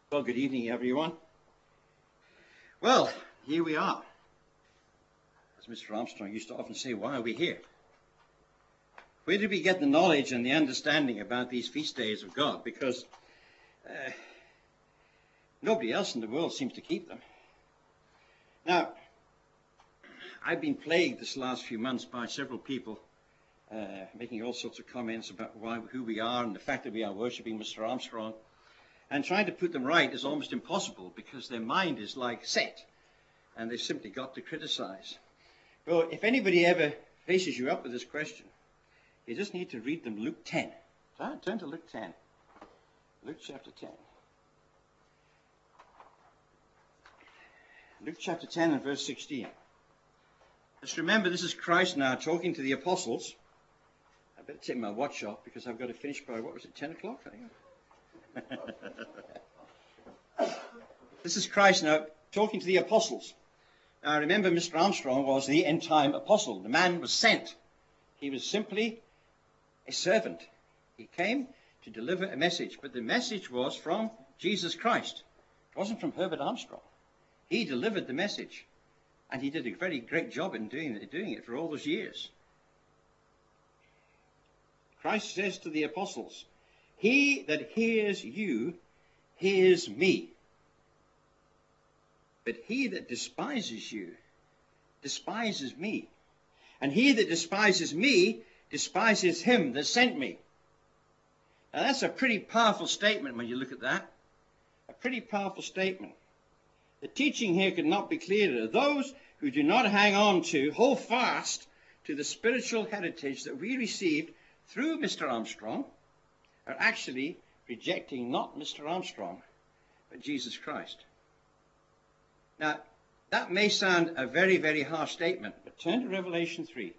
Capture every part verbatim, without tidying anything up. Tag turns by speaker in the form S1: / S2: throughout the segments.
S1: Well, good evening, everyone. Well, here we are. As Mister Armstrong used to often say, why are we here? Where did we get the knowledge and the understanding about these feast days of God? Because uh, nobody else in the world seems to keep them. Now, I've been plagued this last few months by several people uh, making all sorts of comments about why, who we are and the fact that we are worshipping Mister Armstrong. And trying to put them right is almost impossible because their mind is like set and they've simply got to criticize. Well, if anybody ever faces you up with this question, you just need to read them Luke ten. Turn to Luke ten. Luke chapter ten. Luke chapter ten and verse sixteen. Just remember, this is Christ now talking to the apostles. I better take my watch off because I've got to finish by, what was it, ten o'clock? I think. This is Christ now talking to the apostles. Now remember, Mister Armstrong was the end-time apostle. The man was sent. He was simply a servant. He came to deliver a message, but the message was from Jesus Christ. It wasn't from Herbert Armstrong. He delivered the message, and he did a very great job in doing it, doing it for all those years. Christ says to the apostles, "He that hears you hears me. But he that despises you despises me. And he that despises me despises him that sent me." Now that's a pretty powerful statement when you look at that. A pretty powerful statement. The teaching here could not be clearer. Those who do not hang on to, hold fast to the spiritual heritage that we received through Mister Armstrong are actually rejecting not Mister Armstrong, but Jesus Christ. Now, that may sound a very, very harsh statement, but turn to Revelation three.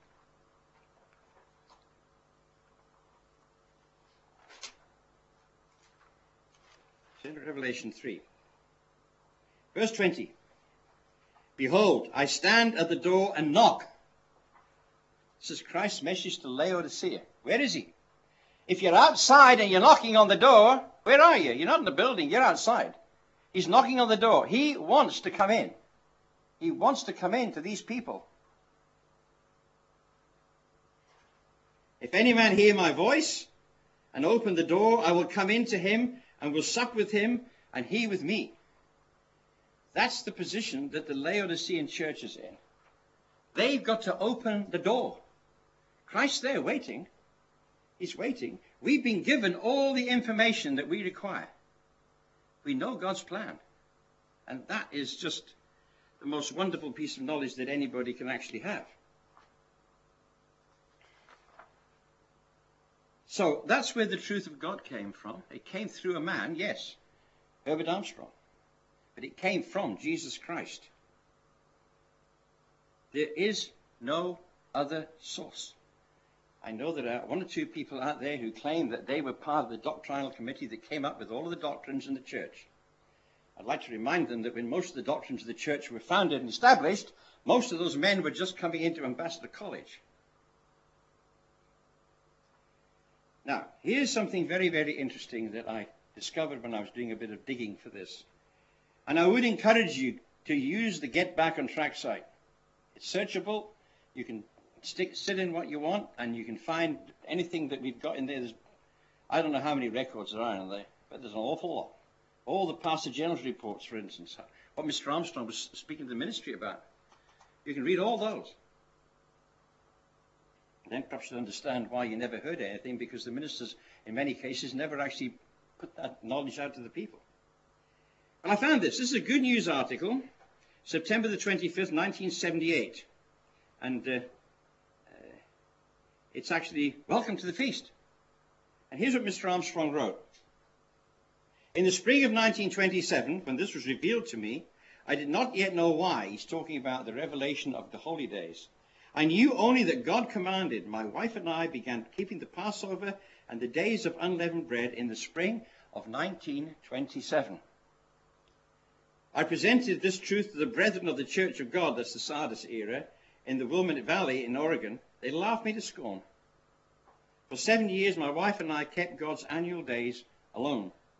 S1: Turn to Revelation three. Verse twenty. "Behold, I stand at the door and knock." This is Christ's message to Laodicea. Where is he? If you're outside and you're knocking on the door, where are you? You're not in the building, you're outside. He's knocking on the door. He wants to come in. He wants to come in to these people. "If any man hear my voice and open the door, I will come in to him and will sup with him and he with me." That's the position that the Laodicean church is in. They've got to open the door. Christ's there waiting. He's waiting. We've been given all the information that we require. We know God's plan. And that is just the most wonderful piece of knowledge that anybody can actually have. So that's where the truth of God came from. It came through a man, yes, Herbert Armstrong. But it came from Jesus Christ. There is no other source. I know there are one or two people out there who claim that they were part of the doctrinal committee that came up with all of the doctrines in the church. I'd like to remind them that when most of the doctrines of the church were founded and established, most of those men were just coming into Ambassador College. Now, here's something very, very interesting that I discovered when I was doing a bit of digging for this. And I would encourage you to use the Get Back on Track site. It's searchable. You can Stick, sit in what you want, and you can find anything that we've got in there. There's, I don't know how many records there are in there, but there's an awful lot. All the Pastor General's reports, for instance, what Mister Armstrong was speaking to the ministry about. You can read all those. And then perhaps you'll understand why you never heard anything, because the ministers, in many cases, never actually put that knowledge out to the people. But I found this. This is a Good News article, September the twenty-fifth, nineteen seventy-eight. And uh, it's actually, "Welcome to the Feast." And here's what Mister Armstrong wrote. "In the spring of nineteen twenty-seven, when this was revealed to me, I did not yet know why." He's talking about the revelation of the holy days. "I knew only that God commanded. My wife and I began keeping the Passover and the days of unleavened bread in the spring of nineteen twenty-seven. I presented this truth to the brethren of the Church of God," that's the Sardis era, "in the Willamette Valley in Oregon. They laughed me to scorn. For seven years, my wife and I kept God's annual days alone.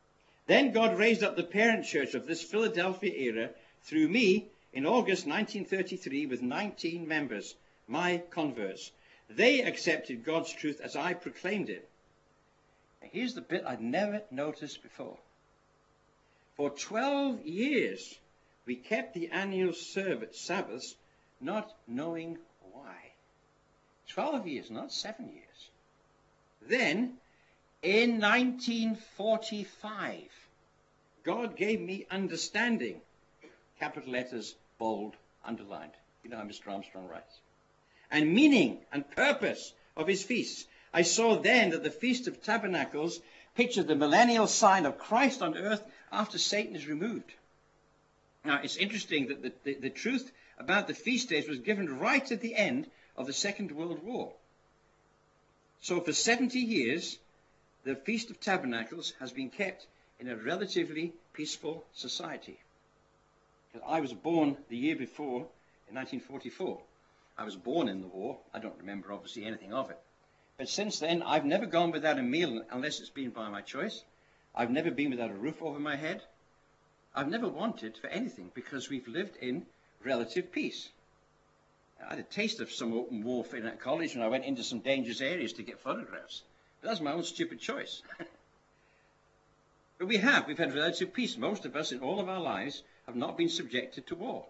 S1: Then God raised up the parent church of this Philadelphia era through me in August nineteen thirty-three with nineteen members, my converts. They accepted God's truth as I proclaimed it. Now, here's the bit I'd never noticed before. For twelve years, we kept the annual Sabbaths, not knowing why. Twelve years, not seven years. Then, in nineteen forty-five, God gave me understanding. Capital letters, bold, underlined. You know how Mister Armstrong writes. And meaning and purpose of his feasts. I saw then that the Feast of Tabernacles pictured the millennial sign of Christ on earth after Satan is removed. Now, it's interesting that the, the, the truth about the feast days was given right at the end of the Second World War. So for seventy years, the Feast of Tabernacles has been kept in a relatively peaceful society. I was born the year before, in nineteen forty-four. I was born in the war. I don't remember, obviously, anything of it. But since then, I've never gone without a meal unless it's been by my choice. I've never been without a roof over my head. I've never wanted for anything because we've lived in relative peace. I had a taste of some open warfare at college when I went into some dangerous areas to get photographs. But that's my own stupid choice. But we have. We've had relative peace. Most of us in all of our lives have not been subjected to war.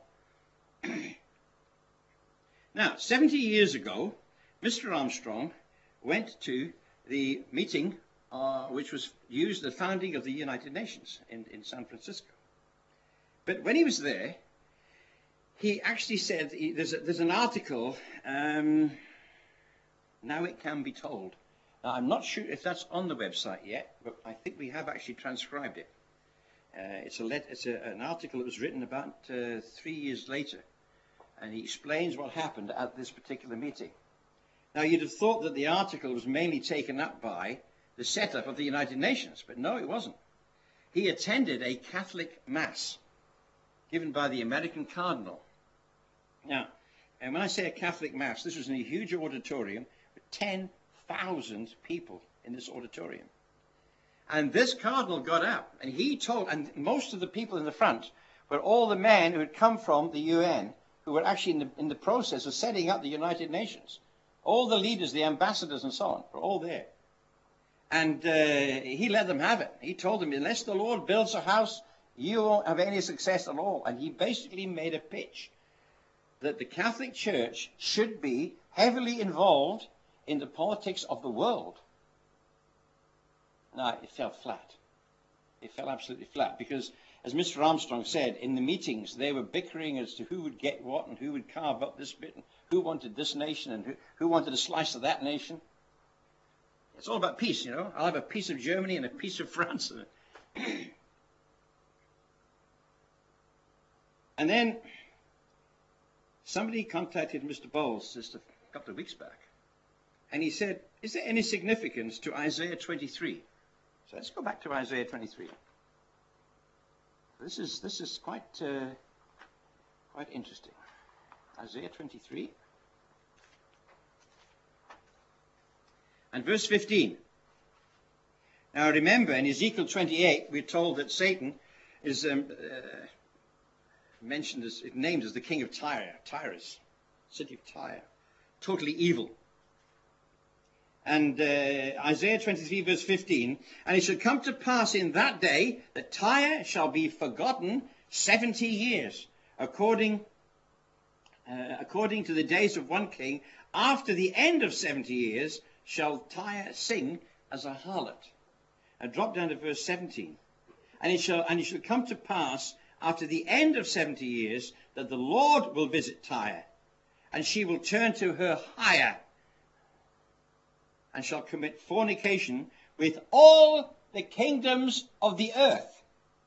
S1: Now, seventy years ago, Mister Armstrong went to the meeting uh, which was used the founding of the United Nations in, in San Francisco. But when he was there, he actually said, he, there's, a, there's an article, um, Now It Can Be Told. Now, I'm not sure if that's on the website yet, but I think we have actually transcribed it. Uh, it's a let, it's a, an article that was written about uh, three years later, and he explains what happened at this particular meeting. Now, you'd have thought that the article was mainly taken up by the setup of the United Nations, but no, it wasn't. He attended a Catholic Mass given by the American Cardinal. Now, and when I say a Catholic Mass, this was in a huge auditorium with ten thousand people in this auditorium. And this cardinal got up, and he told, and most of the people in the front were all the men who had come from the U N, who were actually in the, in the process of setting up the United Nations. All the leaders, the ambassadors and so on, were all there. And uh, he let them have it. He told them, unless the Lord builds a house, you won't have any success at all. And he basically made a pitch that the Catholic Church should be heavily involved in the politics of the world. Now, it fell flat. It fell absolutely flat because, as Mister Armstrong said, in the meetings, they were bickering as to who would get what and who would carve up this bit and who wanted this nation and who, who wanted a slice of that nation. It's all about peace, you know. I'll have a piece of Germany and a piece of France. And then somebody contacted Mister Bowles just a couple of weeks back. And he said, is there any significance to Isaiah twenty-three? So let's go back to Isaiah twenty-three. This is, this is quite, uh, quite interesting. Isaiah twenty-three. And verse fifteen. Now remember, in Ezekiel twenty-eight, we're told that Satan is um, uh, mentioned as, named as the king of Tyre, Tyrus, city of Tyre, totally evil. And uh, Isaiah twenty-three, verse fifteen, and it shall come to pass in that day that Tyre shall be forgotten seventy years, according, uh, according to the days of one king. After the end of seventy years shall Tyre sing as a harlot. And drop down to verse seventeen. And it shall, and it shall come to pass after the end of seventy years that the Lord will visit Tyre, and she will turn to her hire, and shall commit fornication with all the kingdoms of the earth.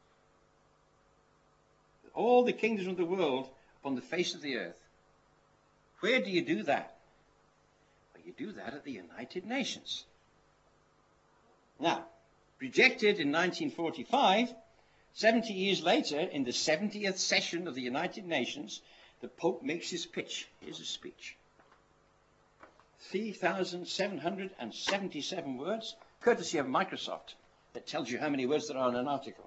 S1: All the kingdoms of the world upon the face of the earth. Where do you do that? Well, you do that at the United Nations. Now, rejected in nineteen forty-five, seventy years later, in the seventieth session of the United Nations, the Pope makes his pitch. Here's his speech. three thousand seven hundred seventy-seven words, courtesy of Microsoft. that tells you how many words there are in an article.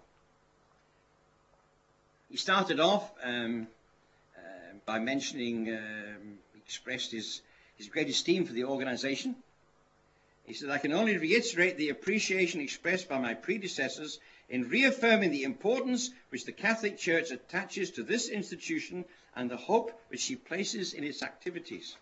S1: He started off um, uh, by mentioning, um, he expressed his, his great esteem for the organization. He said, I can only reiterate the appreciation expressed by my predecessors in reaffirming the importance which the Catholic Church attaches to this institution and the hope which she places in its activities.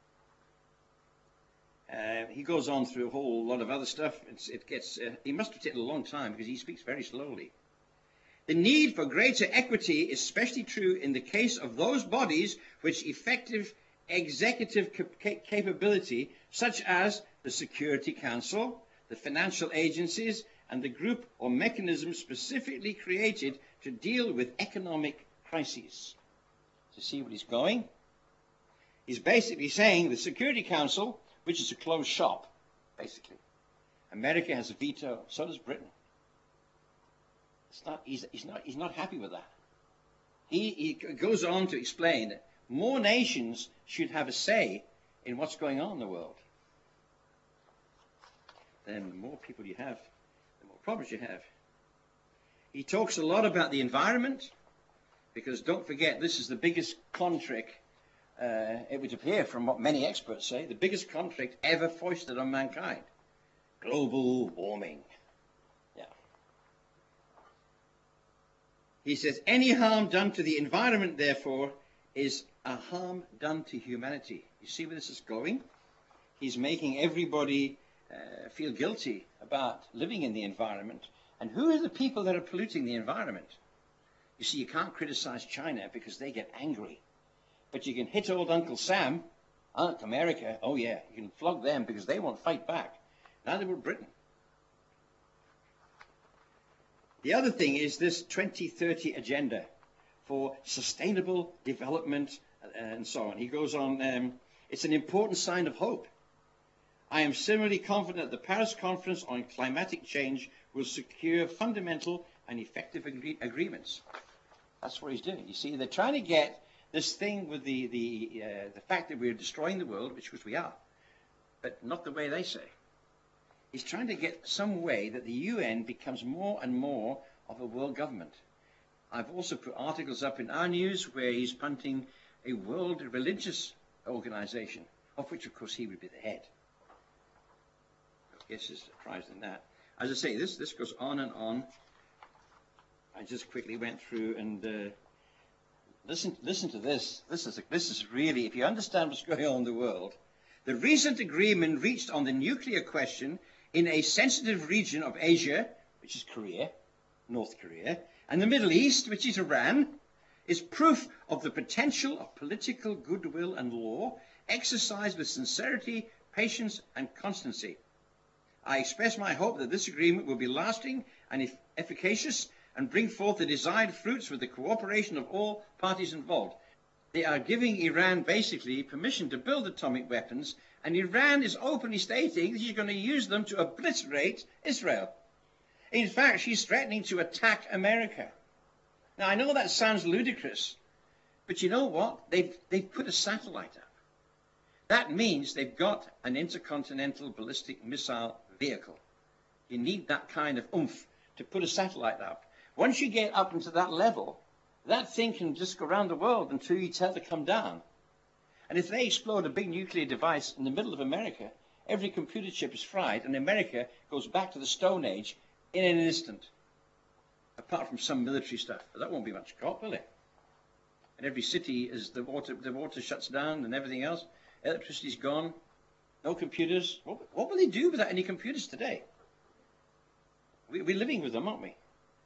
S1: Uh, he goes on through a whole lot of other stuff. It's, it gets, uh, he must have taken a long time because he speaks very slowly. The need for greater equity is especially true in the case of those bodies which effective executive cap capability, such as the Security Council, the financial agencies, and the group or mechanism specifically created to deal with economic crises. To see what he's going, he's basically saying the Security Council, which is a closed shop, basically. America has a veto, so does Britain. It's not, he's, he's, not, he's not happy with that. He, he goes on to explain that more nations should have a say in what's going on in the world. Then the more people you have, the more problems you have. He talks a lot about the environment, because don't forget, this is the biggest contract, uh, it would appear from what many experts say, the biggest contract ever foisted on mankind. Global warming. Yeah. He says, any harm done to the environment, therefore, is a harm done to humanity. You see where this is going? He's making everybody uh, feel guilty about living in the environment. And who are the people that are polluting the environment? You see, you can't criticize China because they get angry. But you can hit old Uncle Sam, Aunt America, oh yeah, you can flog them because they won't fight back. Neither will Britain. The other thing is this twenty thirty agenda for sustainable development and so on. He goes on, um, it's an important sign of hope. I am similarly confident that the Paris Conference on Climatic Change will secure fundamental and effective agree agreements. That's what he's doing. You see, they're trying to get this thing with the, the, uh, the fact that we're destroying the world, which, which we are, but not the way they say. He's trying to get some way that the U N becomes more and more of a world government. I've also put articles up in our news where he's punting a world religious organization, of which, of course, he would be the head. I guess there's a prize in that. As I say, this, this goes on and on. I just quickly went through and uh, listen, listen to this. This is, a, this is really, if you understand what's going on in the world, the recent agreement reached on the nuclear question in a sensitive region of Asia, which is Korea, North Korea, and the Middle East, which is Iran, is proof of the potential of political goodwill and law exercised with sincerity, patience, and constancy. I express my hope that this agreement will be lasting and efficacious and bring forth the desired fruits with the cooperation of all parties involved. They are giving Iran basically permission to build atomic weapons, and Iran is openly stating that she's going to use them to obliterate Israel. In fact, she's threatening to attack America. Now, I know that sounds ludicrous, but you know what? They've, they've put a satellite up. That means they've got an intercontinental ballistic missile vehicle. You need that kind of oomph to put a satellite up. Once you get up into that level, that thing can just go around the world until you tell it to come down. And if they explode a big nuclear device in the middle of America, every computer chip is fried, and America goes back to the Stone Age in an instant. Apart from some military stuff. But that won't be much caught, will it? And every city, as the water, the water shuts down and everything else, electricity's gone, no computers. What, what will they do without any computers today? We, we're living with them, aren't we?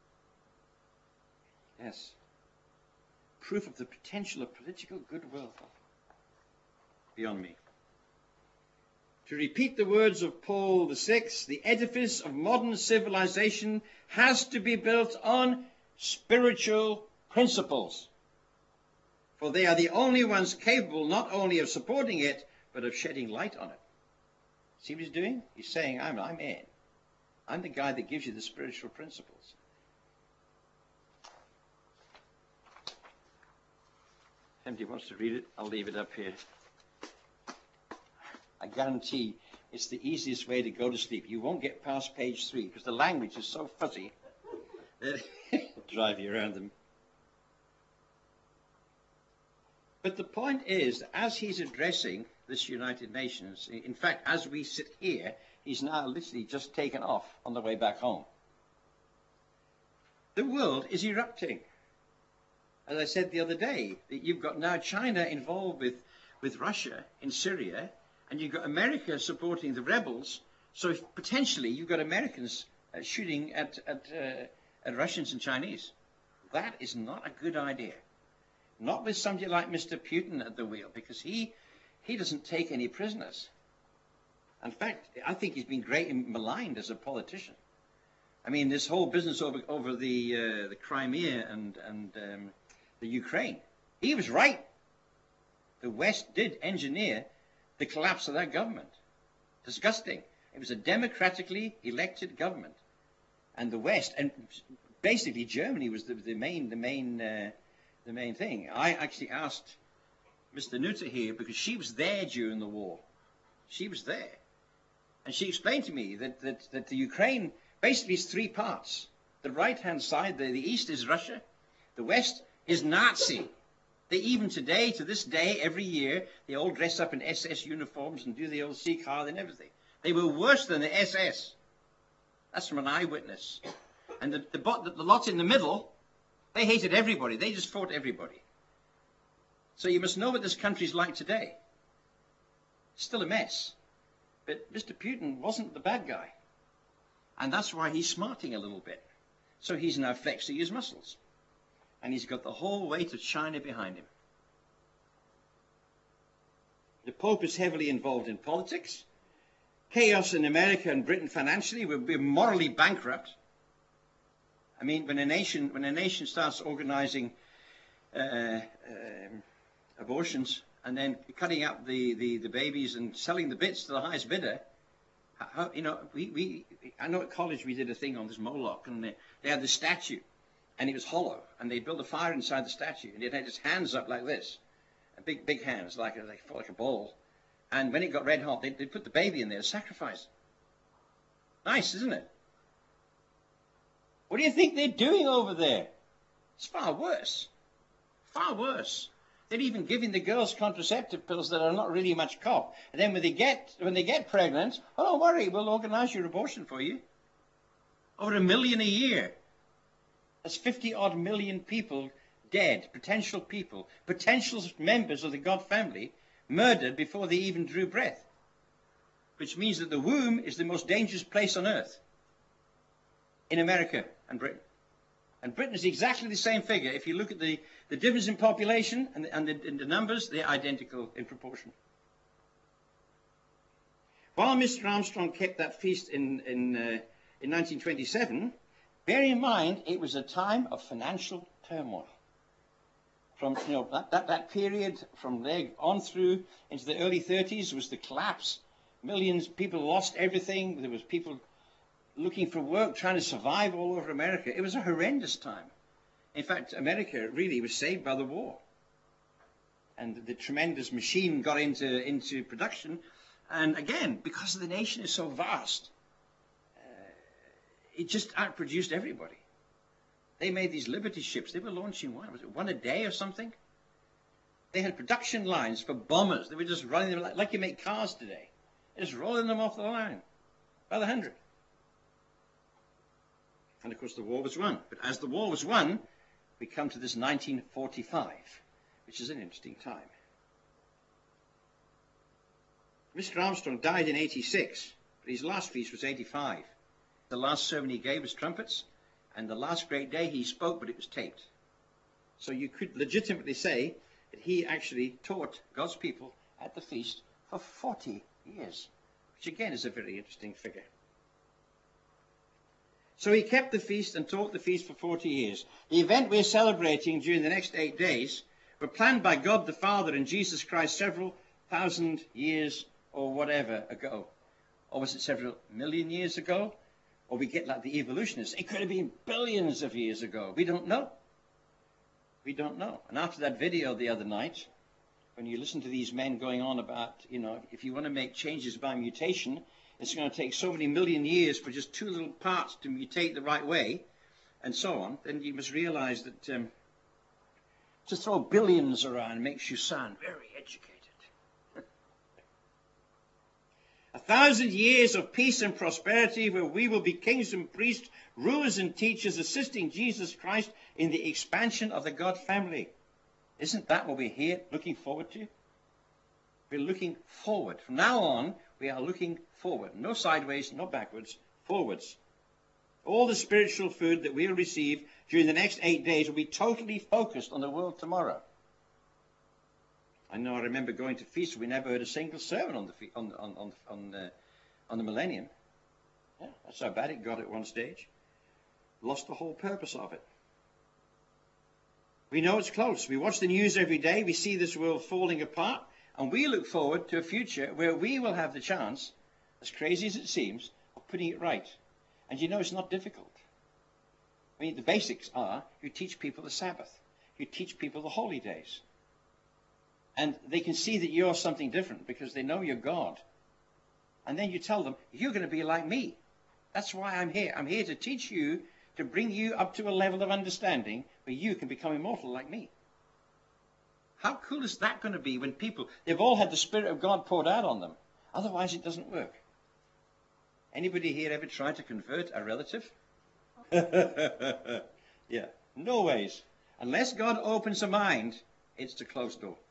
S1: Yes. Proof of the potential of political goodwill. Beyond me. To repeat the words of Paul the Sixth, the edifice of modern civilization has to be built on spiritual principles. For they are the only ones capable not only of supporting it, but of shedding light on it. See what he's doing? He's saying, I'm, I'm in. I'm the guy that gives you the spiritual principles. If anybody wants to read it, I'll leave it up here. I guarantee it's the easiest way to go to sleep. You won't get past page three because the language is so fuzzy that it'll drive you around them. But the point is, as he's addressing this United Nations, in fact, as we sit here, he's now literally just taken off on the way back home. The world is erupting. As I said the other day, that you've got now China involved with, with Russia in Syria, and you've got America supporting the rebels. So if potentially you've got Americans uh, shooting at, at, uh, at Russians and Chinese. That is not a good idea. Not with somebody like Mister Putin at the wheel, because he, he doesn't take any prisoners. In fact, I think he's been greatly maligned as a politician. I mean, this whole business over, over the, uh, the Crimea and, and um, the Ukraine, he was right. The West did engineer the collapse of that government. Disgusting. It was a democratically elected government. And the West, and basically Germany was the, the main, the main, uh, the main thing. I actually asked Mister Nutter here, because she was there during the war. She was there. And she explained to me that, that, that the Ukraine basically is three parts. The right-hand side, the, the east is Russia. The west is Nazi. They even today, to this day, every year, they all dress up in S S uniforms and do the old sea card and everything. They were worse than the S S. That's from an eyewitness. And the, the, the, the lot in the middle, they hated everybody. They just fought everybody. So you must know what this country's like today. It's still a mess. But Mister Putin wasn't the bad guy. And that's why he's smarting a little bit. So he's now flexing his muscles. And he's got the whole weight of China behind him. The Pope is heavily involved in politics. Chaos in America and Britain financially. We're, we're morally bankrupt. I mean, when a nation, when a nation starts organizing uh, um, abortions and then cutting up the, the, the babies and selling the bits to the highest bidder, how, you know, we, we, I know at college we did a thing on this Moloch, and they, they had the statue, and it was hollow, and they built a fire inside the statue, and it had its hands up like this, big, big hands, like a, like, like a ball, and when it got red hot, they they put the baby in there to sacrifice. Nice, isn't it? What do you think they're doing over there? It's far worse, far worse. They're even giving the girls contraceptive pills that are not really much cop. And then when they get when they get pregnant, oh, don't worry, we'll organize your abortion for you. Over a million a year. That's fifty odd million people dead, potential people, potential members of the God family, murdered before they even drew breath. Which means that the womb is the most dangerous place on earth. In America and Britain. And Britain is exactly the same figure. If you look at the, the difference in population and, the, and the, in the numbers, they're identical in proportion. While Mister Armstrong kept that feast in, in, uh, in nineteen twenty-seven, bear in mind it was a time of financial turmoil. From you know, that, that, that period from there on through into the early thirties was the collapse. Millions of people lost everything. There was people looking for work, trying to survive all over America. It was a horrendous time. In fact, America really was saved by the war. And the tremendous machine got into, into production. And again, because the nation is so vast, uh, it just outproduced everybody. They made these Liberty ships. They were launching one, was it one a day or something? They had production lines for bombers. They were just running them like, like you make cars today. They're just rolling them off the line by the hundred. And, of course, the war was won. But as the war was won, we come to this nineteen forty-five, which is an interesting time. Mister Armstrong died in eighty-six, but his last feast was eighty-five. The last sermon he gave was trumpets, and the last great day he spoke, but it was taped. So you could legitimately say that he actually taught God's people at the feast for forty years, which, again, is a very interesting figure. So he kept the feast and taught the feast for forty years. The event we're celebrating during the next eight days were planned by God the Father and Jesus Christ several thousand years or whatever ago. Or was it several million years ago? Or we get like the evolutionists. It could have been billions of years ago. We don't know. We don't know. And after that video the other night, when you listen to these men going on about, you know, if you want to make changes by mutation, it's going to take so many million years for just two little parts to mutate the right way, and so on, then you must realize that um, to throw billions around makes you sound very educated. A thousand years of peace and prosperity where we will be kings and priests, rulers and teachers, assisting Jesus Christ in the expansion of the God family. Isn't that what we're here looking forward to? We're looking forward. From now on, we are looking forward. No sideways, no backwards, forwards. All the spiritual food that we'll receive during the next eight days will be totally focused on the world tomorrow. I know I remember going to feasts, we never heard a single sermon on the fe- on on on on, uh, on the millennium. Yeah, that's how bad it got at one stage. Lost the whole purpose of it. We know it's close. We watch the news every day. We see this world falling apart, and we look forward to a future where we will have the chance, as crazy as it seems, of putting it right. And you know it's not difficult. I mean, the basics are you teach people the Sabbath, you teach people the holy days. And they can see that you're something different because they know you're God. And then you tell them, you're going to be like me. That's why I'm here. I'm here to teach you, to bring you up to a level of understanding where you can become immortal like me. How cool is that going to be when people, they've all had the Spirit of God poured out on them. Otherwise it doesn't work. Anybody here ever tried to convert a relative? Yeah, no ways. Unless God opens a mind, it's the closed door.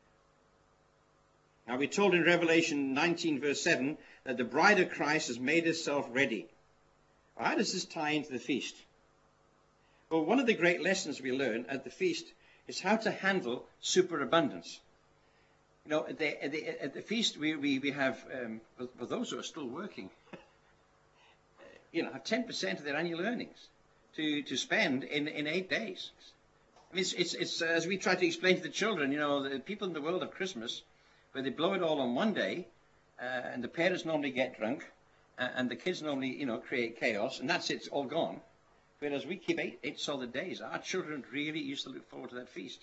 S1: Now we're told in Revelation nineteen verse seven that the bride of Christ has made herself ready. Well, how does this tie into the feast? Well, one of the great lessons we learn at the feast is how to handle superabundance. You know, at the, at the, at the feast we, we, we have, um, for those who are still working, you know, have ten percent of their annual earnings to, to spend in, in eight days. I mean, it's, it's, it's uh, as we try to explain to the children, you know, the people in the world of Christmas, where they blow it all on one day, uh, and the parents normally get drunk, uh, and the kids normally, you know, create chaos, and that's it, it's all gone. Whereas we keep eight, eight solid days. Our children really used to look forward to that feast.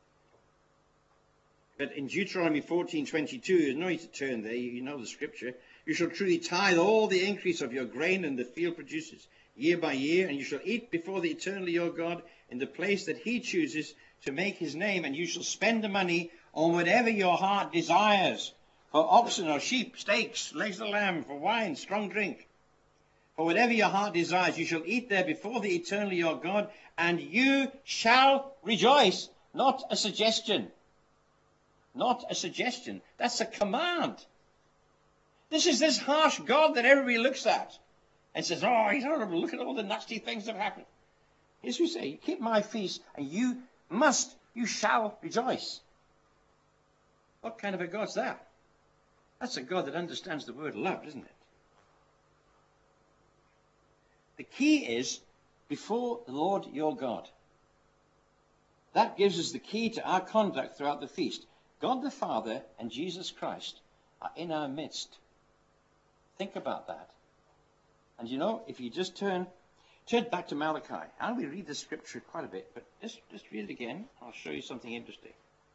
S1: But in Deuteronomy fourteen twenty-two, there's no need to turn there, you know the scripture. You shall truly tithe all the increase of your grain and the field produces, year by year, and you shall eat before the eternal your God in the place that he chooses to make his name, and you shall spend the money on whatever your heart desires, for oxen or sheep, steaks, legs of lamb, for wine, strong drink. For whatever your heart desires, you shall eat there before the eternal your God, and you shall rejoice. Not a suggestion. Not a suggestion. That's a command. This is this harsh God that everybody looks at and says, oh, he's horrible. Look at all the nasty things that have happened. Here's what we say, keep my feast, and you must, you shall rejoice. What kind of a God's that? That's a God that understands the word love, isn't it? The key is before the Lord your God. That gives us the key to our conduct throughout the feast. God the Father and Jesus Christ are in our midst. Think about that. And you know, if you just turn, turn back to Malachi. And we read the scripture quite a bit, but just, just read it again. I'll show you something interesting.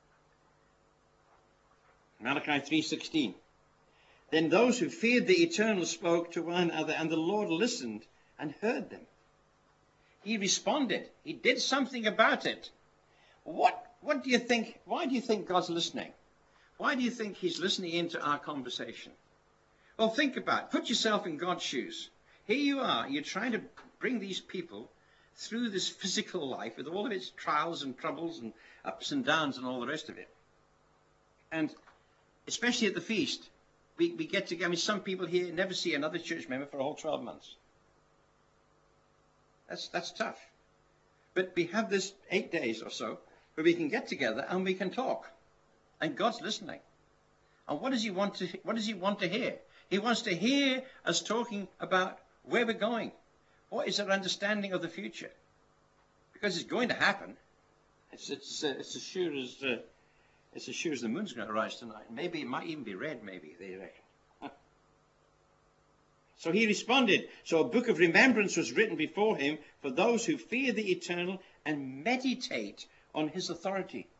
S1: Malachi three sixteen. Then those who feared the Eternal spoke to one another, and the Lord listened and heard them. He responded. He did something about it. What, what do you think? Why do you think God's listening? Why do you think he's listening into our conversation? Well, think about it. Put yourself in God's shoes. Here you are. You're trying to bring these people through this physical life with all of its trials and troubles and ups and downs and all the rest of it. And especially at the feast, we, we get together. I mean, some people here never see another church member for a whole twelve months. That's, that's tough. But we have this eight days or so where we can get together and we can talk. And God's listening. And what does he want to, what does he want to hear? He wants to hear us talking about where we're going. What is our understanding of the future? Because it's going to happen. It's, it's, uh, it's as sure as... Uh, It's as sure as the moon's going to rise tonight. Maybe it might even be red, maybe, they reckon. So he responded. So a book of remembrance was written before him for those who fear the Eternal and meditate on his authority.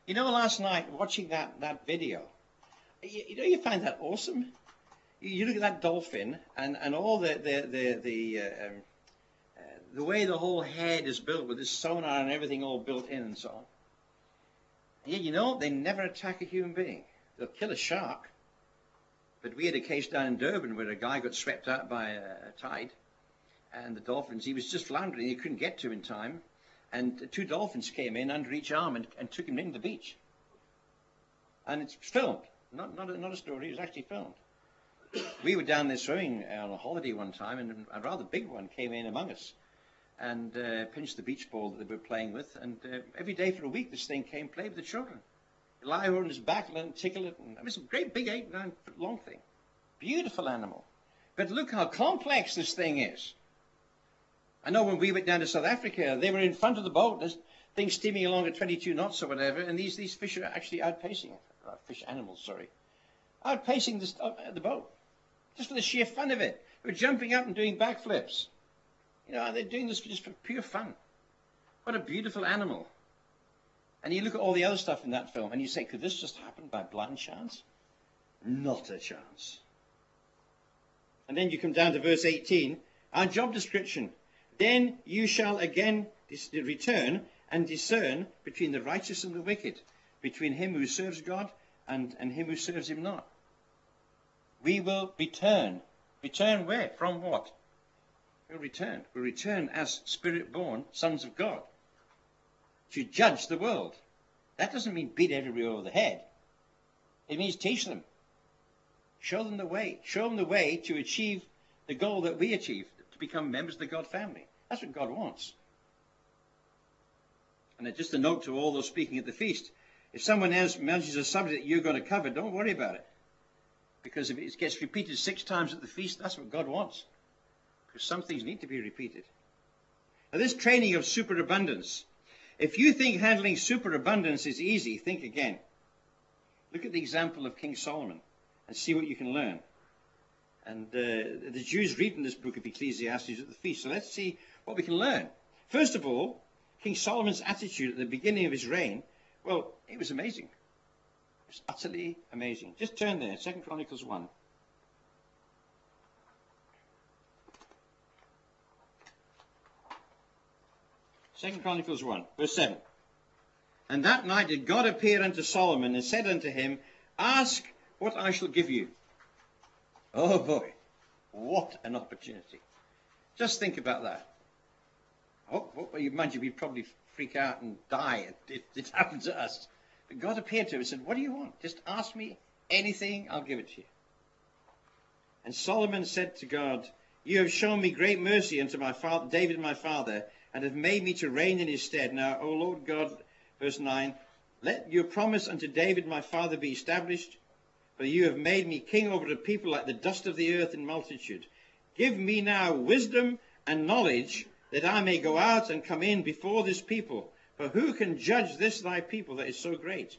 S1: You know, last night, watching that, that video, you, you know, you find that awesome? You, you look at that dolphin and, and all the, the, the, the, uh, um, uh, the way the whole head is built with this sonar and everything all built in and so on. And yet, you know, they never attack a human being. They'll kill a shark. But we had a case down in Durban where a guy got swept out by a, a tide. And the dolphins, he was just floundering. He couldn't get to him in time. And two dolphins came in under each arm and, and took him into the beach. And it's filmed. Not, not, a, not a story. It was actually filmed. We were down there swimming on a holiday one time, and a rather big one came in among us and uh, pinched the beach ball that they were playing with. And uh, every day for a week, this thing came play with the children. Lie on his back, let him tickle it. And it was a great big eight, nine foot long thing. Beautiful animal. But look how complex this thing is. I know when we went down to South Africa, they were in front of the boat, this thing steaming along at twenty-two knots or whatever, and these, these fish are actually outpacing, uh, fish animals, sorry, outpacing this, uh, the boat, just for the sheer fun of it. They were jumping up and doing backflips. You know, they're doing this just for pure fun. What a beautiful animal. And you look at all the other stuff in that film, and you say, could this just happen by blind chance? Not a chance. And then you come down to verse eighteen, our job description. Then you shall again return and discern between the righteous and the wicked, between him who serves God and, and him who serves him not. We will return. Return where? From what? We'll return. We'll return as spirit-born sons of God to judge the world. That doesn't mean beat everybody over the head. It means teach them. Show them the way. Show them the way to achieve the goal that we achieved, to become members of the God family. That's what God wants. And just a note to all those speaking at the feast, if someone else mentions a subject that you're going to cover, don't worry about it. Because if it gets repeated six times at the feast, that's what God wants. Because some things need to be repeated. Now this training of superabundance, if you think handling superabundance is easy, think again. Look at the example of King Solomon and see what you can learn. And uh, the Jews read in this book of Ecclesiastes at the feast. So let's see what we can learn. First of all, King Solomon's attitude at the beginning of his reign, well, it was amazing. It was utterly amazing. Just turn there, Second Chronicles one. Second Chronicles one, verse seven. And that night did God appear unto Solomon and said unto him, ask what I shall give you. Oh boy, what an opportunity. Just think about that. Oh, well, you mind you, we'd probably freak out and die if it happened to us. But God appeared to him and said, what do you want? Just ask me anything, I'll give it to you. And Solomon said to God, you have shown me great mercy unto my father, David my father, and have made me to reign in his stead. Now, O Lord God, verse nine, let your promise unto David my father be established, for you have made me king over the people like the dust of the earth in multitude. Give me now wisdom and knowledge, that I may go out and come in before this people. For who can judge this thy people that is so great?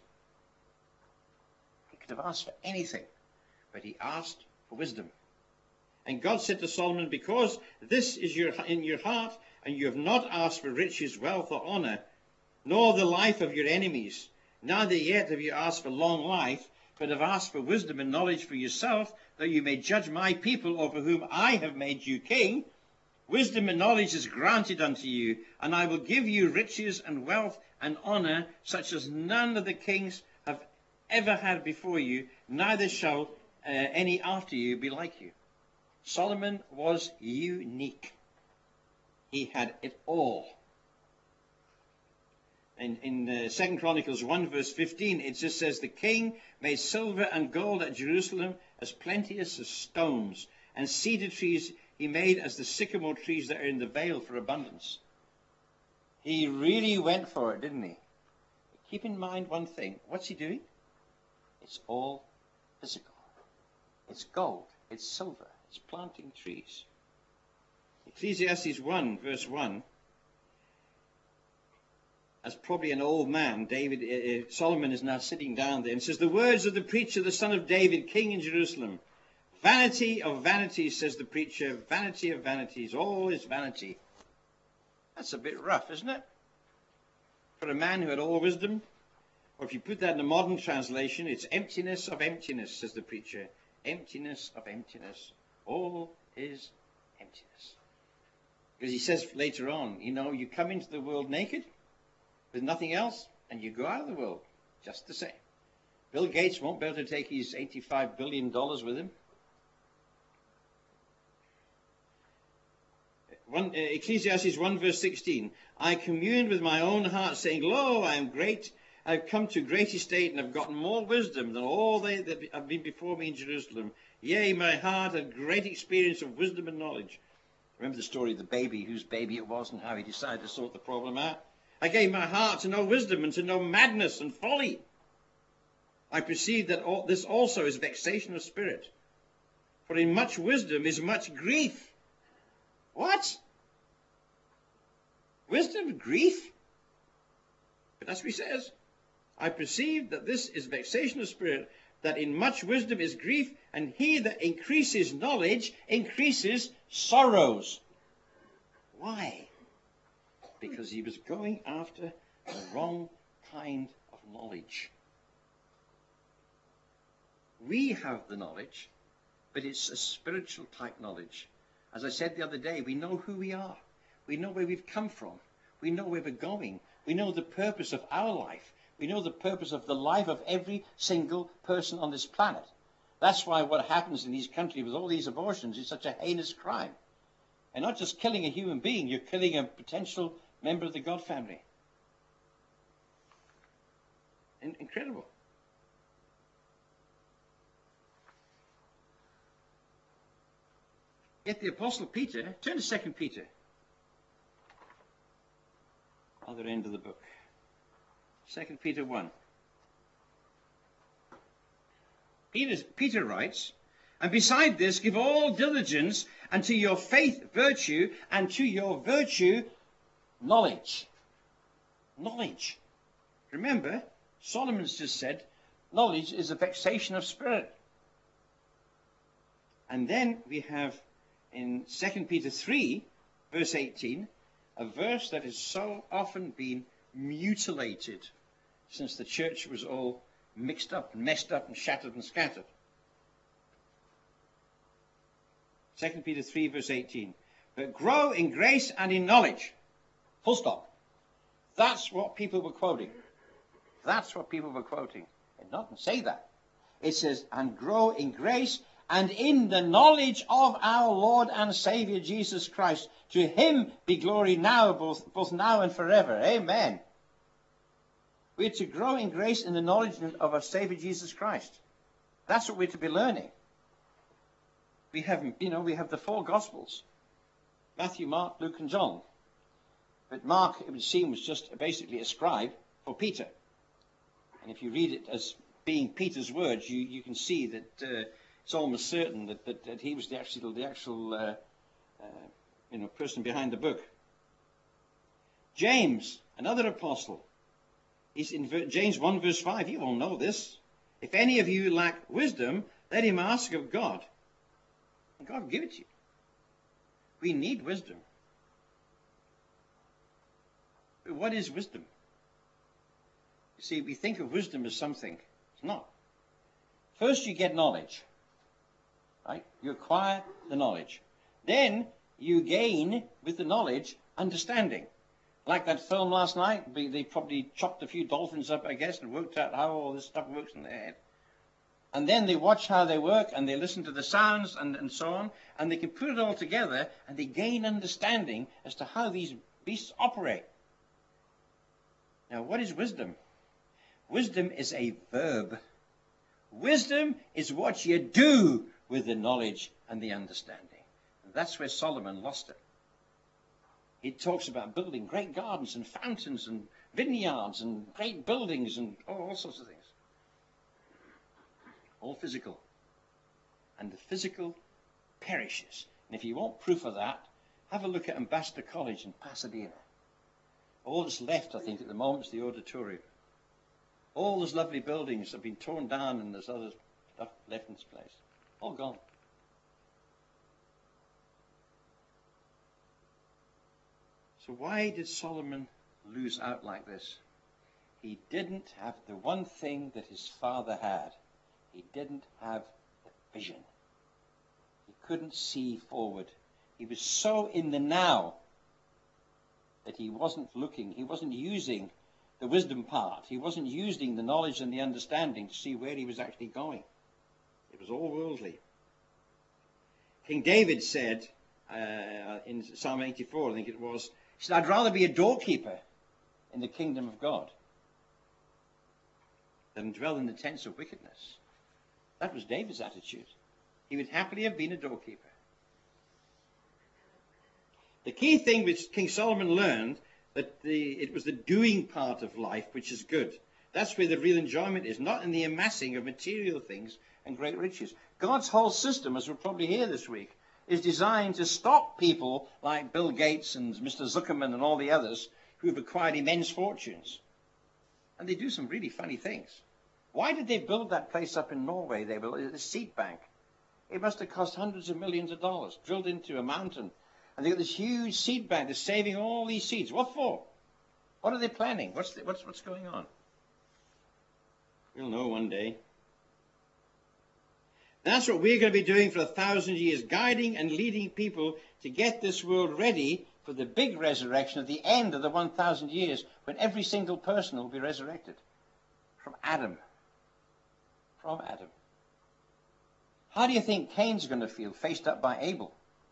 S1: He could have asked for anything, but he asked for wisdom. And God said to Solomon, because this is your, in your heart, and you have not asked for riches, wealth, or honor, nor the life of your enemies, neither yet have you asked for long life, but have asked for wisdom and knowledge for yourself, that you may judge my people over whom I have made you king. Wisdom and knowledge is granted unto you, and I will give you riches and wealth and honor, such as none of the kings have ever had before you, neither shall uh, any after you be like you. Solomon was unique. He had it all. In, in uh, Second Chronicles one, verse fifteen, it just says, the king made silver and gold at Jerusalem as plenteous as stones, and cedar trees he made as the sycamore trees that are in the vale for abundance. He really went for it, didn't he? Keep in mind one thing. What's he doing? It's all physical. It's gold. It's silver. It's planting trees. Ecclesiastes one, verse one. As probably an old man, David, uh, Solomon is now sitting down there and says, the words of the preacher, the son of David, king in Jerusalem. Vanity of vanities, says the preacher, vanity of vanities, all is vanity. That's a bit rough, isn't it? For a man who had all wisdom, Or if you put that in a modern translation, it's emptiness of emptiness, says the preacher. Emptiness of emptiness. All is emptiness. Because he says later on, you know, you come into the world naked with nothing else, and you go out of the world just the same. Bill Gates won't be able to take his eighty-five billion dollars with him. One, uh, Ecclesiastes one verse sixteen. I communed with my own heart, saying, Lo, I am great. I've come to great estate, and have gotten more wisdom than all they that have been before me in Jerusalem. Yea, my heart had great experience of wisdom and knowledge. Remember the story of the baby, whose baby it was, and how he decided to sort the problem out? I gave my heart to know wisdom and to know madness and folly. I perceived that all, this also is vexation of spirit. For in much wisdom is much grief. What? Wisdom, grief? But that's what he says. I perceive that this is vexation of spirit, that in much wisdom is grief, and he that increases knowledge increases sorrows. Why? Because he was going after the wrong kind of knowledge. We have the knowledge, but it's a spiritual type knowledge. As I said the other day, we know who we are. We know where we've come from. We know where we're going. We know the purpose of our life. We know the purpose of the life of every single person on this planet. That's why what happens in these countries with all these abortions is such a heinous crime. And not just killing a human being, you're killing a potential member of the God family. In- incredible. Yet the Apostle Peter, turn to Second Peter. Other end of the book. Second Peter one. Peter, Peter writes, and beside this, give all diligence, and to your faith virtue, and to your virtue knowledge. Knowledge. Remember, Solomon's just said, knowledge is a vexation of spirit. And then we have in Second Peter three, verse eighteen, a verse that has so often been mutilated since the church was all mixed up, and messed up, and shattered and scattered. Second Peter three, verse eighteen. But grow in grace and in knowledge. Full stop. That's what people were quoting. That's what people were quoting. It doesn't say that. It says, and grow in grace and in the knowledge of our Lord and Savior Jesus Christ. To him be glory now, both, both now and forever. Amen. We're to grow in grace in the knowledge of our Savior Jesus Christ. That's what we're to be learning. We have, you know, we have the four Gospels. Matthew, Mark, Luke, and John. But Mark, it would seem, was just basically a scribe for Peter. And if you read it as being Peter's words, you, you can see that uh, it's almost certain that, that, that he was the actual, the actual uh, uh, you know, person behind the book. James, another apostle. He's in James one verse five. You all know this. If any of you lack wisdom, let him ask of God. And God will give it to you. We need wisdom. But what is wisdom? You see, we think of wisdom as something. It's not. First you get knowledge. Right? You acquire the knowledge. Then you gain, with the knowledge, understanding. Like that film last night, they probably chopped a few dolphins up, I guess, and worked out how all this stuff works in their head. And then they watch how they work, and they listen to the sounds, and, and so on, and they can put it all together, and they gain understanding as to how these beasts operate. Now, what is wisdom? Wisdom is a verb. Wisdom is what you do with the knowledge and the understanding. And that's where Solomon lost it. He talks about building great gardens and fountains and vineyards and great buildings and all, all sorts of things. All physical. And the physical perishes. And if you want proof of that, have a look at Ambassador College in Pasadena. All that's left, I think, at the moment is the auditorium. All those lovely buildings have been torn down and there's other stuff left in its place. All gone. So why did Solomon lose out like this? he didn't have the one thing that his father had. He didn't have the vision. He couldn't see forward. He was so in the now that he wasn't looking, he wasn't using the wisdom part. He wasn't using the knowledge and the understanding to see where he was actually going. It was all worldly. King David said uh, in Psalm eighty-four, I think it was, he said, I'd rather be a doorkeeper in the kingdom of God than dwell in the tents of wickedness. That was David's attitude. He would happily have been a doorkeeper. The key thing which King Solomon learned, that the, it was the doing part of life which is good. That's where the real enjoyment is, not in the amassing of material things and great riches. God's whole system, as we'll probably hear this week, is designed to stop people like Bill Gates and Mister Zuckerman and all the others who have acquired immense fortunes. And they do some really funny things. Why did they build that place up in Norway? They built a seed bank. It must have cost hundreds of millions of dollars, drilled into a mountain. And they've got this huge seed bank. They're saving all these seeds. What for? What are they planning? What's, the, what's, what's going on? We'll know one day. That's what we're going to be doing for a thousand years, guiding and leading people to get this world ready for the big resurrection at the end of the one thousand years, when every single person will be resurrected. From Adam. From Adam. How do you think Cain's going to feel faced up by Abel?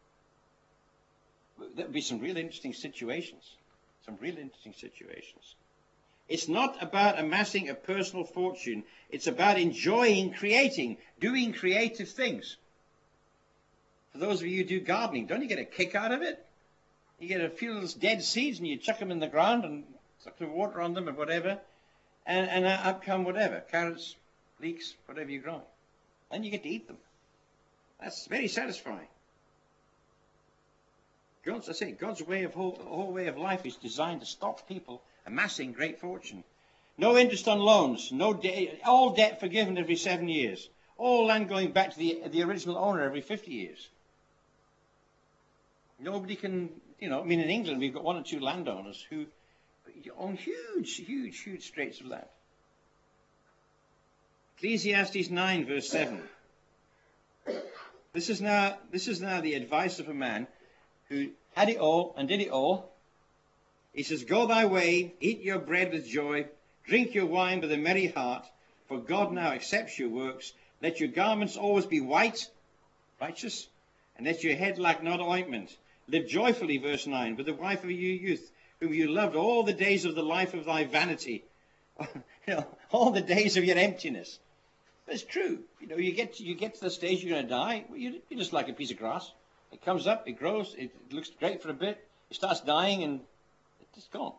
S1: There will be some real interesting situations. Some real interesting situations. It's not about amassing a personal fortune. It's about enjoying creating, doing creative things. For those of you who do gardening, don't you get a kick out of it? You get a few little dead seeds and you chuck them in the ground and suck the water on them and whatever. And, and out come whatever. Carrots, leeks, whatever you grow. And you get to eat them. That's very satisfying. God's, I say, God's way of whole, whole way of life is designed to stop people amassing great fortune. No interest on loans, no de all debt forgiven every seven years, all land going back to the, the original owner every fifty years. Nobody can, you know, I mean, in England we've got one or two landowners who own huge, huge, huge straits of land. Ecclesiastes nine, verse seven. This is now, this is now the advice of a man who had it all and did it all. He says, go thy way, eat your bread with joy, drink your wine with a merry heart, for God now accepts your works. Let your garments always be white, righteous, and let your head lack not ointment. Live joyfully, verse nine, with the wife of your youth, whom you loved all the days of the life of thy vanity, you know, all the days of your emptiness. But it's true. You know, you get to, you get to the stage you're going to die, you're just like a piece of grass. It comes up, it grows, it looks great for a bit, it starts dying, and it's gone.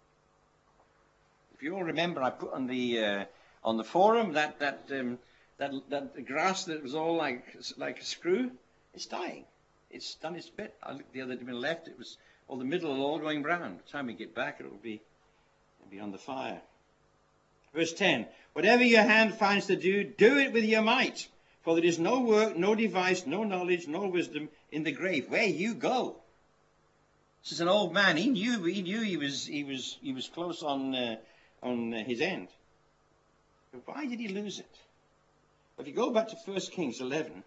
S1: If you all remember, I put on the uh, on the forum that that um, that that grass that was all like like a screw. It's dying. It's done its bit. I looked the other to the left. It was all the middle all going brown. By the time we get back, it will be it'll be on the fire. Verse ten. Whatever your hand finds to do, do it with your might. For there is no work, no device, no knowledge, no wisdom in the grave. Where you go. This is an old man. He knew. He knew he was. He was. He was close on uh, on uh, his end. But why did he lose it? If you go back to First Kings eleven,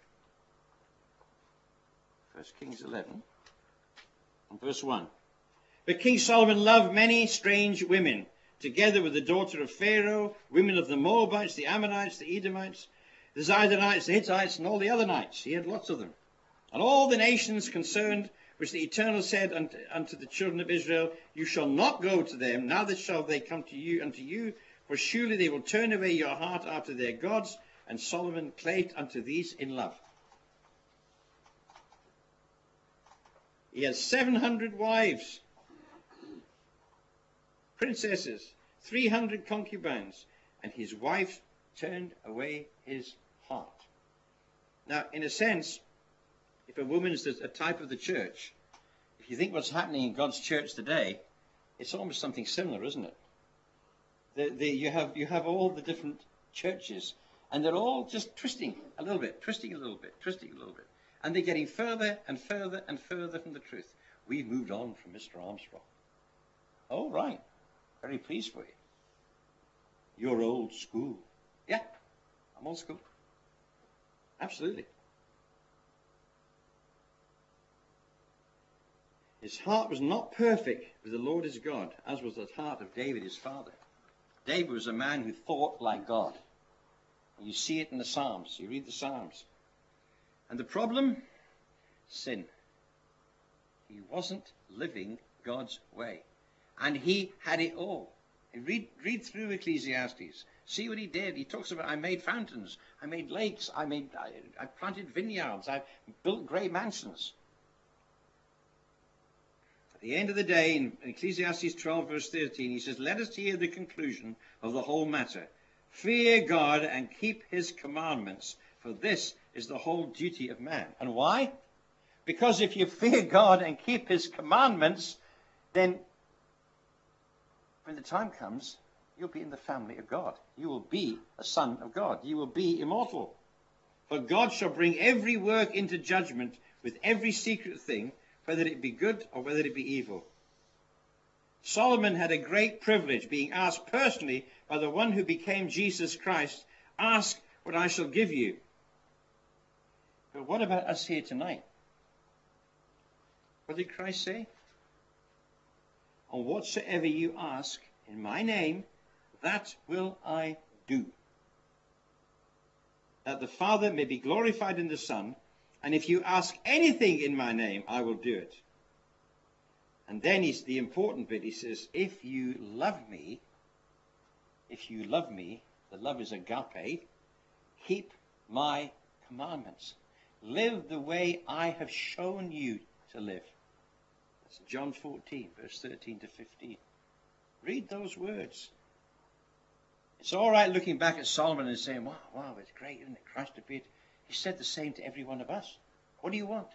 S1: First Kings eleven, and verse one. But King Solomon loved many strange women, together with the daughter of Pharaoh, women of the Moabites, the Ammonites, the Edomites, the Zidonites, the Hittites, and all the other nites. He had lots of them, and all the nations concerned, which the Eternal said unto, unto the children of Israel, you shall not go to them, neither shall they come to you unto you, for surely they will turn away your heart after their gods. And Solomon clave unto these in love. He has seven hundred wives, princesses, three hundred concubines, and his wife turned away his heart. Now, in a sense, if a woman is a type of the church, if you think what's happening in God's church today, it's almost something similar, isn't it? The, the, you have you have all the different churches, and they're all just twisting a little bit, twisting a little bit, twisting a little bit. And they're getting further and further and further from the truth. We've moved on from Mister Armstrong. Oh, right. Very pleased for you. You're old school. Yeah, I'm old school. Absolutely. His heart was not perfect with the Lord his God, as was the heart of David his father. David was a man who thought like God. You see it in the Psalms. You read the Psalms. And the problem? Sin. He wasn't living God's way. And he had it all. Read, read through Ecclesiastes. See what he did. He talks about, I made fountains. I made lakes. I made, I, I planted vineyards. I built great mansions. At the end of the day, in Ecclesiastes twelve, verse thirteen, he says, let us hear the conclusion of the whole matter. Fear God and keep his commandments, for this is the whole duty of man. And why? Because if you fear God and keep his commandments, then when the time comes, you'll be in the family of God. You will be a son of God. You will be immortal. For God shall bring every work into judgment with every secret thing, whether it be good or whether it be evil. Solomon had a great privilege, being asked personally by the one who became Jesus Christ, ask what I shall give you. But what about us here tonight? What did Christ say? And whatsoever you ask in my name, that will I do, that the Father may be glorified in the Son. And if you ask anything in my name, I will do it. And then he's the important bit. He says, if you love me, if you love me, the love is agape, keep my commandments. Live the way I have shown you to live. That's John fourteen, verse thirteen to fifteen. Read those words. It's all right looking back at Solomon and saying, wow, wow, it's great, isn't it? Christ appeared. He said the same to every one of us. What do you want?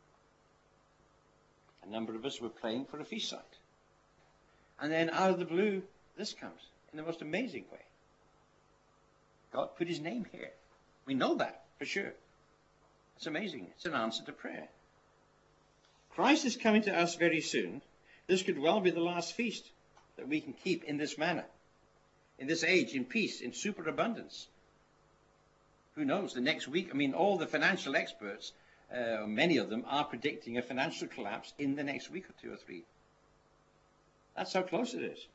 S1: A number of us were praying for a feast site. And then out of the blue, this comes in the most amazing way. God put his name here. We know that for sure. It's amazing. It's an answer to prayer. Christ is coming to us very soon. This could well be the last feast that we can keep in this manner, in this age, in peace, in superabundance. Who knows? The next week, I mean, all the financial experts, uh, many of them, are predicting a financial collapse in the next week or two or three. That's how close it is.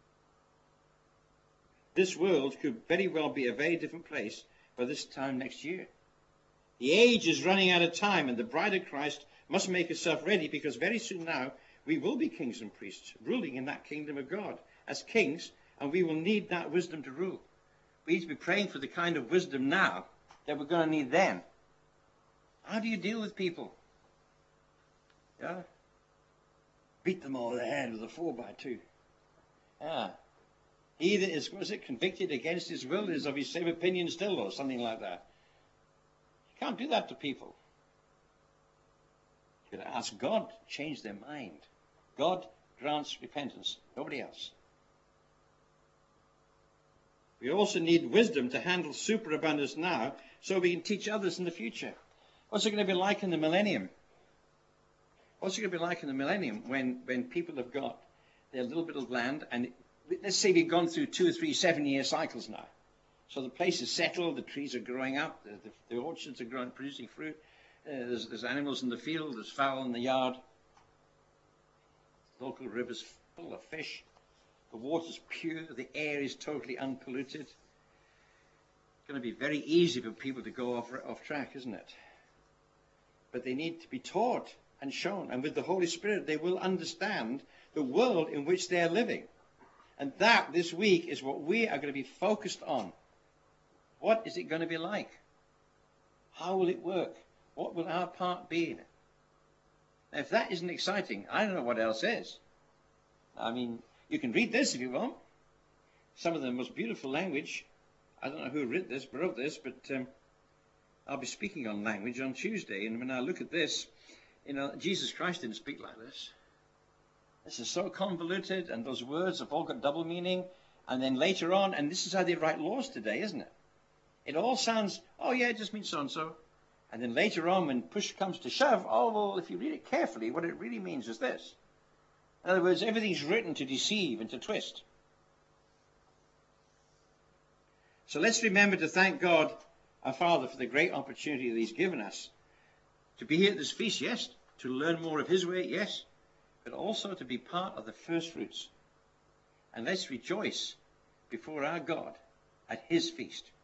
S1: This world could very well be a very different place by this time next year. The age is running out of time, and the bride of Christ must make herself ready, because very soon now we will be kings and priests, ruling in that kingdom of God as kings, and we will need that wisdom to rule. We need to be praying for the kind of wisdom now that we're going to need then. How do you deal with people? Yeah? Beat them over the head with a four by two. Yeah. He that is, was it, convicted against his will is of his same opinion still, or something like that. You can't do that to people. You've got to ask God to change their mind. God grants repentance, nobody else. We also need wisdom to handle superabundance now, so we can teach others in the future. What's it going to be like in the millennium? What's it going to be like in the millennium when, when people have got their little bit of land, and let's say we've gone through two or three seven-year cycles now. So the place is settled, the trees are growing up, the, the, the orchards are growing, producing fruit, uh, there's, there's animals in the field, there's fowl in the yard, local rivers full of fish. The water's pure, the air is totally unpolluted. It's going to be very easy for people to go off, off track, isn't it? But they need to be taught and shown. And with the Holy Spirit, they will understand the world in which they are living. And that, this week, is what we are going to be focused on. What is it going to be like? How will it work? What will our part be in it? Now, if that isn't exciting, I don't know what else is. I mean, you can read this if you want. Some of the most beautiful language. I don't know who wrote this, wrote this, but um, I'll be speaking on language on Tuesday. And when I look at this, you know, Jesus Christ didn't speak like this. This is so convoluted, and those words have all got double meaning. And then later on, and this is how they write laws today, isn't it? It all sounds, oh yeah, it just means so-and-so. And then later on, when push comes to shove, oh, well, if you read it carefully, what it really means is this. In other words, everything's written to deceive and to twist. So let's remember to thank God, our Father, for the great opportunity that he's given us to be here at this feast, yes, to learn more of his way, yes, but also to be part of the first fruits. And let's rejoice before our God at his feast.